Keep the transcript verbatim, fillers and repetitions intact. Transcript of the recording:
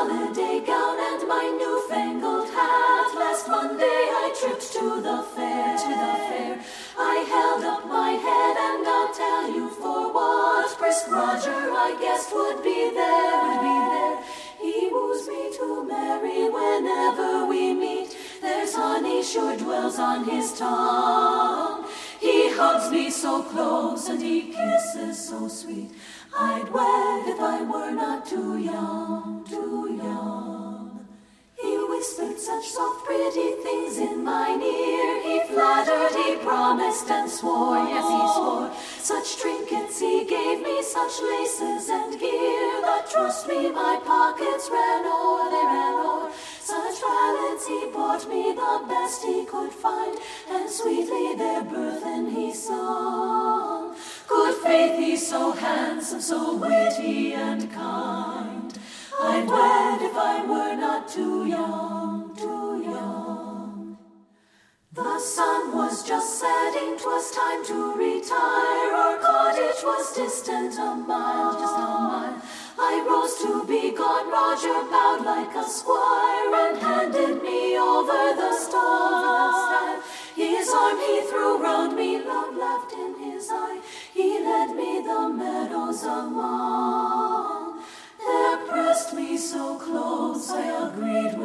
holiday gown and my newfangled hat. Last Monday I tripped to the fair, to the fair. I held up my head and I'll tell you for what. Brisk Roger I guessed would be there, would be there. He woos me to marry whenever we meet. There's honey sure dwells on his tongue. He hugs me so close and he kisses so sweet. I'd wed if I were not too young, too young. He whispered such soft pretty things in mine ear. He flattered, he promised and swore, yes he swore. Such trinkets he gave me, such laces and gear, that trust me my pockets ran o'er, they ran o'er. Such valets he bought me, the best he could find, and sweetly their burthen he sung. Good faith, he's so handsome, so witty and kind. I'd wed if I were not too young, too young. The sun was just setting, 'twas time to retire. Our cottage was distant a mile, just a mile. I rose to be gone, Roger bowed like a squire and handed me over the stile. His arm he threw round me, love laughed in his eye. He led me the meadows among. There pressed me so close, I agreed